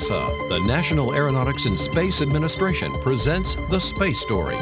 NASA, the National Aeronautics and Space Administration, presents The Space Story.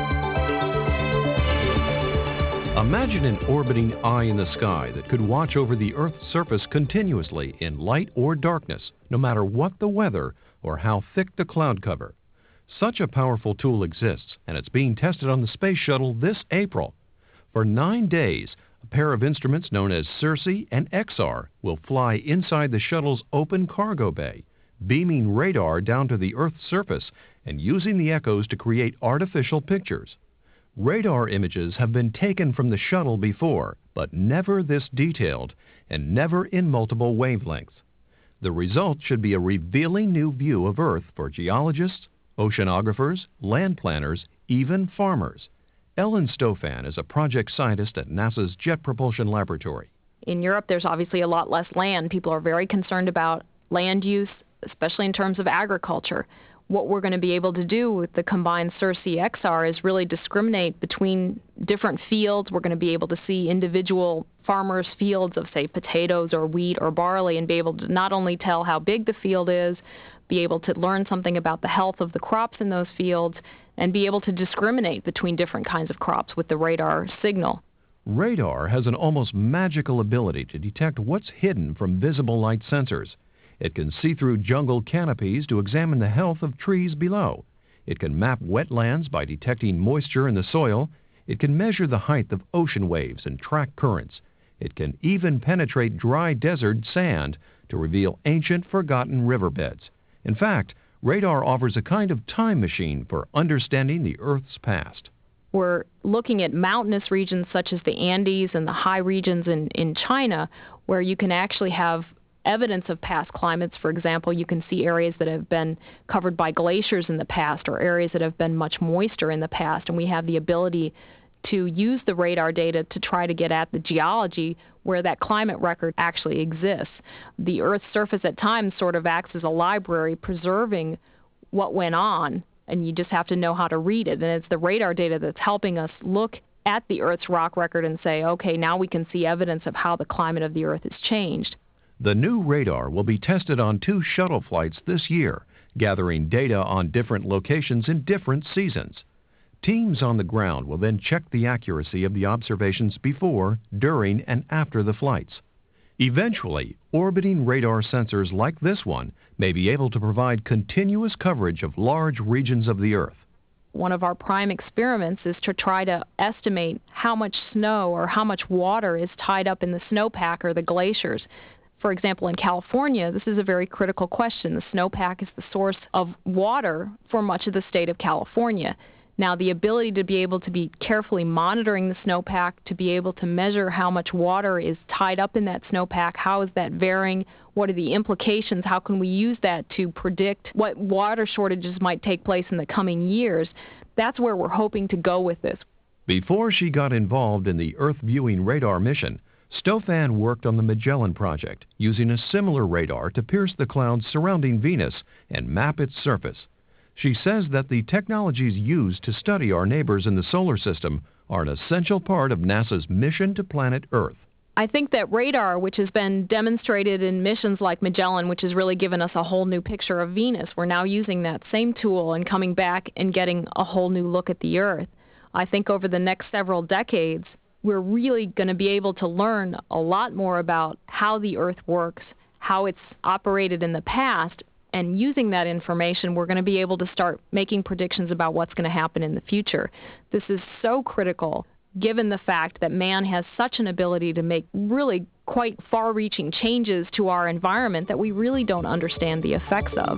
Imagine an orbiting eye in the sky that could watch over the Earth's surface continuously in light or darkness, no matter what the weather or how thick the cloud cover. Such a powerful tool exists, and it's being tested on the Space Shuttle this April. For 9 days, a pair of instruments known as CIRCE and XR will fly inside the shuttle's open cargo bay, beaming radar down to the Earth's surface and using the echoes to create artificial pictures. Radar images have been taken from the shuttle before, but never this detailed and never in multiple wavelengths. The result should be a revealing new view of Earth for geologists, oceanographers, land planners, even farmers. Ellen Stofan is a project scientist at NASA's Jet Propulsion Laboratory. In Europe, there's obviously a lot less land. People are very concerned about land use, especially in terms of agriculture. What we're going to be able to do with the combined CIRCE-XR is really discriminate between different fields. We're going to be able to see individual farmers' fields of, say, potatoes or wheat or barley and be able to not only tell how big the field is, be able to learn something about the health of the crops in those fields, and be able to discriminate between different kinds of crops with the radar signal. Radar has an almost magical ability to detect what's hidden from visible light sensors. It can see through jungle canopies to examine the health of trees below. It can map wetlands by detecting moisture in the soil. It can measure the height of ocean waves and track currents. It can even penetrate dry desert sand to reveal ancient, forgotten riverbeds. In fact, radar offers a kind of time machine for understanding the Earth's past. We're looking at mountainous regions such as the Andes and the high regions in China, where you can actually have evidence of past climates. For example, you can see areas that have been covered by glaciers in the past or areas that have been much moister in the past, and we have the ability to use the radar data to try to get at the geology where that climate record actually exists. The Earth's surface at times sort of acts as a library preserving what went on, and you just have to know how to read it. And it's the radar data that's helping us look at the Earth's rock record and say, okay, now we can see evidence of how the climate of the Earth has changed. The new radar will be tested on 2 shuttle flights this year, gathering data on different locations in different seasons. Teams on the ground will then check the accuracy of the observations before, during, and after the flights. Eventually, orbiting radar sensors like this one may be able to provide continuous coverage of large regions of the Earth. One of our prime experiments is to try to estimate how much snow or how much water is tied up in the snowpack or the glaciers. For example, in California, this is a very critical question. The snowpack is the source of water for much of the state of California. Now, the ability to be able to be carefully monitoring the snowpack, to be able to measure how much water is tied up in that snowpack, how is that varying, what are the implications, how can we use that to predict what water shortages might take place in the coming years, that's where we're hoping to go with this. Before she got involved in the Earth-viewing radar mission, Stofan worked on the Magellan project, using a similar radar to pierce the clouds surrounding Venus and map its surface. She says that the technologies used to study our neighbors in the solar system are an essential part of NASA's mission to planet Earth. I think that radar, which has been demonstrated in missions like Magellan, which has really given us a whole new picture of Venus, we're now using that same tool and coming back and getting a whole new look at the Earth. I think over the next several decades, we're really going to be able to learn a lot more about how the Earth works, how it's operated in the past, and using that information, we're going to be able to start making predictions about what's going to happen in the future. This is so critical, given the fact that man has such an ability to make really quite far-reaching changes to our environment that we really don't understand the effects of.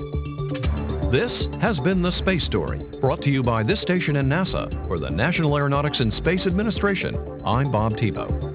This has been The Space Story, brought to you by this station and NASA for the National Aeronautics and Space Administration. I'm Bob Tebow.